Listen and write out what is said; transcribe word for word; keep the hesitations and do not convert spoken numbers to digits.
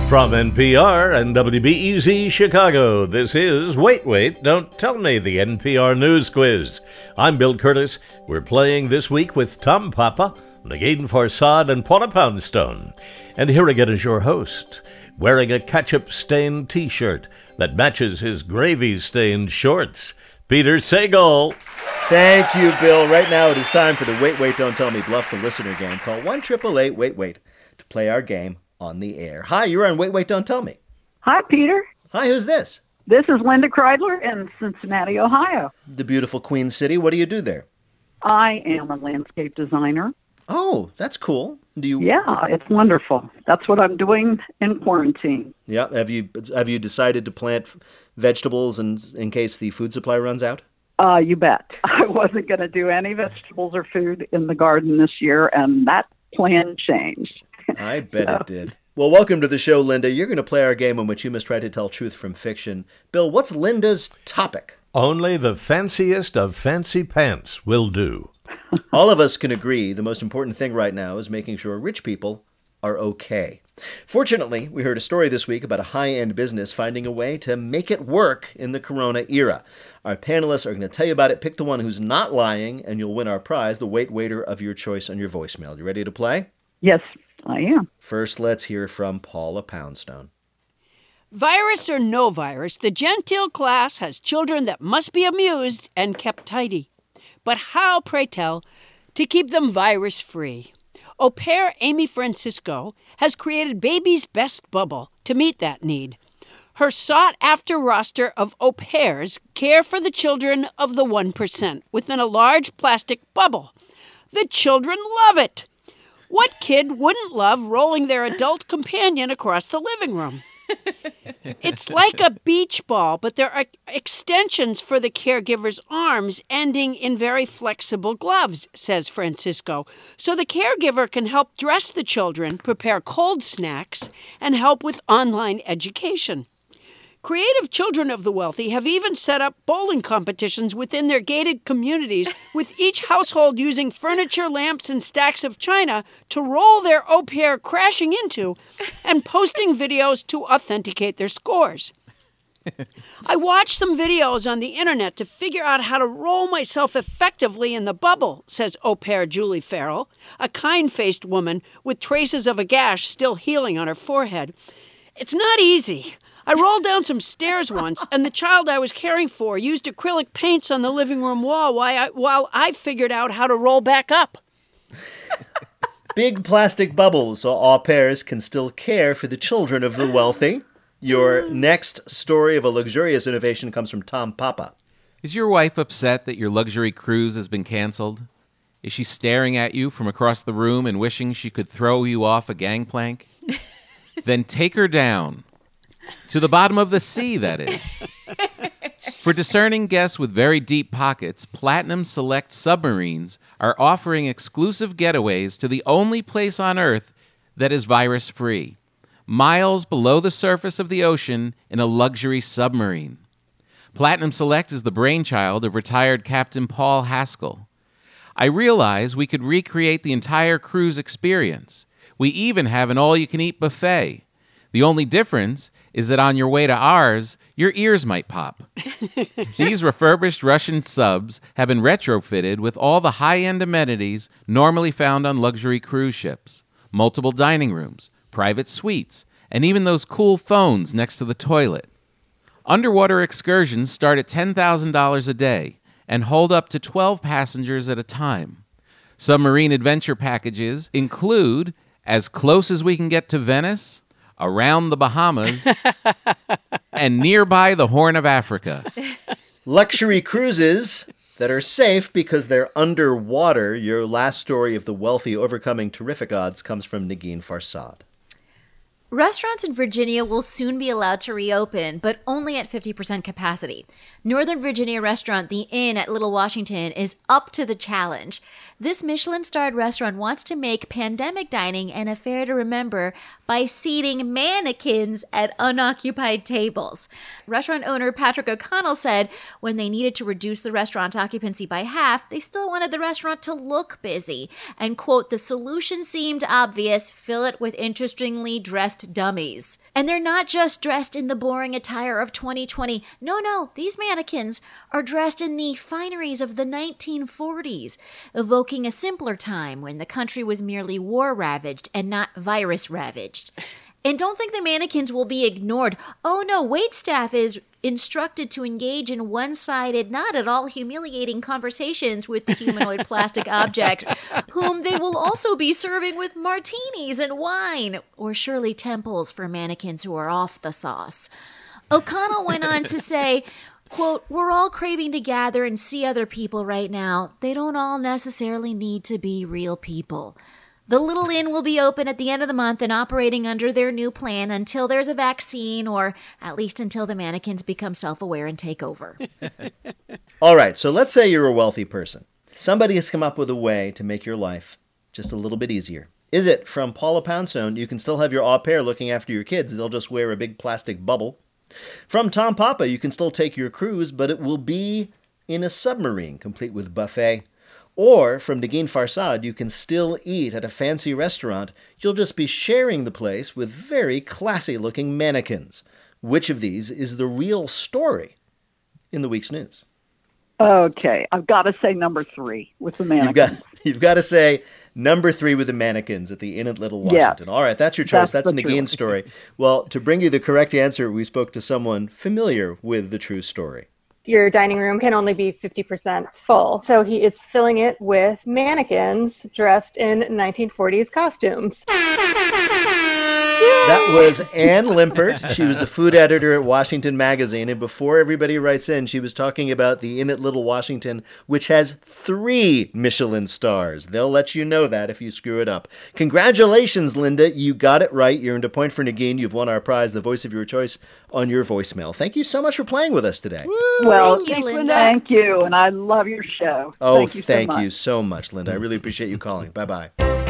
From N P R and W B E Z Chicago, this is Wait, Wait, Don't Tell Me, the N P R News Quiz. I'm Bill Curtis. We're playing this week with Tom Papa, Negin Farsad, and Paula Poundstone. And here again is your host, wearing a ketchup-stained T-shirt that matches his gravy-stained shorts, Peter Sagal. Thank you, Bill. Right now it is time for the Wait, Wait, Don't Tell Me Bluff the Listener game. Call one eight eight eight wait wait to play our game on the air. Hi, you're on Wait, Wait, Don't Tell Me. Hi, Peter. Hi, who's this? This is Linda Kreidler in Cincinnati, Ohio. The beautiful Queen City. What do you do there? I am a landscape designer. Oh, that's cool. Do you? Yeah, it's wonderful. That's what I'm doing in quarantine. Yeah. Have you have you decided to plant vegetables in, in case the food supply runs out? Uh, you bet. I wasn't going to do any vegetables or food in the garden this year, and that plan changed. I bet so. It did. Well, welcome to the show, Linda. You're going to play our game in which you must try to tell truth from fiction. Bill, what's Linda's topic? Only the fanciest of fancy pants will do. All of us can agree the most important thing right now is making sure rich people are okay. Fortunately, we heard a story this week about a high-end business finding a way to make it work in the corona era. Our panelists are going to tell you about it. Pick the one who's not lying, and you'll win our prize, the Wait Waiter of your choice on your voicemail. You ready to play? Yes, I am. First, let's hear from Paula Poundstone. Virus or no virus, the genteel class has children that must be amused and kept tidy. But how, pray tell, to keep them virus-free? Au pair Amy Francisco has created Baby's Best Bubble to meet that need. Her sought-after roster of au pairs care for the children of the one percent within a large plastic bubble. The children love it. What kid wouldn't love rolling their adult companion across the living room? It's like a beach ball, but there are extensions for the caregiver's arms ending in very flexible gloves, says Francisco, so the caregiver can help dress the children, prepare cold snacks, and help with online education. Creative children of the wealthy have even set up bowling competitions within their gated communities, with each household using furniture, lamps, and stacks of china to roll their au pair crashing into and posting videos to authenticate their scores. I watched some videos on the internet to figure out how to roll myself effectively in the bubble, says au pair Julie Farrell, a kind-faced woman with traces of a gash still healing on her forehead. It's not easy. I rolled down some stairs once, and the child I was caring for used acrylic paints on the living room wall while I, while I figured out how to roll back up. Big plastic bubbles so au pairs can still care for the children of the wealthy. Your next story of a luxurious innovation comes from Tom Papa. Is your wife upset that your luxury cruise has been canceled? Is she staring at you from across the room and wishing she could throw you off a gangplank? Then take her down. To the bottom of the sea, that is. For discerning guests with very deep pockets, Platinum Select Submarines are offering exclusive getaways to the only place on Earth that is virus-free, miles below the surface of the ocean in a luxury submarine. Platinum Select is the brainchild of retired Captain Paul Haskell. I realize we could recreate the entire cruise experience. We even have an all-you-can-eat buffet. The only difference is that on your way to ours, your ears might pop. These refurbished Russian subs have been retrofitted with all the high-end amenities normally found on luxury cruise ships. Multiple dining rooms, private suites, and even those cool phones next to the toilet. Underwater excursions start at ten thousand dollars a day and hold up to twelve passengers at a time. Submarine adventure packages include As Close as We Can Get to Venice, Around the Bahamas, and Nearby the Horn of Africa. Luxury cruises that are safe because they're underwater. Your last story of the wealthy overcoming terrific odds comes from Negin Farsad. Restaurants in Virginia will soon be allowed to reopen, but only at fifty percent capacity. Northern Virginia restaurant The Inn at Little Washington is up to the challenge. This Michelin-starred restaurant wants to make pandemic dining an affair to remember by seating mannequins at unoccupied tables. Restaurant owner Patrick O'Connell said when they needed to reduce the restaurant's occupancy by half, they still wanted the restaurant to look busy. And, quote, the solution seemed obvious, fill it with interestingly dressed dressed dummies. And they're not just dressed in the boring attire of twenty twenty. No, no, these mannequins are dressed in the fineries of the nineteen forties, evoking a simpler time when the country was merely war-ravaged and not virus-ravaged. And don't think the mannequins will be ignored. Oh no, waitstaff is instructed to engage in one-sided, not at all humiliating conversations with the humanoid plastic objects, whom they will also be serving with martinis and wine, or Shirley Temples for mannequins who are off the sauce. O'Connell went on to say, quote, "We're all craving to gather and see other people right now. They don't all necessarily need to be real people. The Little Inn will be open at the end of the month and operating under their new plan until there's a vaccine, or at least until the mannequins become self-aware and take over." All right, so let's say you're a wealthy person. Somebody has come up with a way to make your life just a little bit easier. Is it from Paula Poundstone? You can still have your au pair looking after your kids. They'll just wear a big plastic bubble. From Tom Papa, you can still take your cruise, but it will be in a submarine, complete with buffet. Or from Negin Farsad, you can still eat at a fancy restaurant. You'll just be sharing the place with very classy-looking mannequins. Which of these is the real story in the week's news? Okay, I've got to say number three with the mannequins. You've got, you've got to say number three with the mannequins at the Inn at Little Washington. Yeah. All right, that's your choice. That's That's, the Negin's story. Well, to bring you the correct answer, we spoke to someone familiar with the true story. Your dining room can only be fifty percent full. So he is filling it with mannequins dressed in nineteen forties costumes. That was Ann Limpert. She was the food editor at Washington Magazine. And before everybody writes in, she was talking about the Inn at Little Washington, which has three Michelin stars. They'll let you know that if you screw it up. Congratulations, Linda. You got it right. You earned a point for Negin. You've won our prize, the voice of your choice, on your voicemail. Thank you so much for playing with us today. Well, Thank you, thanks, Linda. Thank you, and I love your show. Oh, thank you, thank so much. you so much, Linda. I really appreciate you calling. Bye-bye.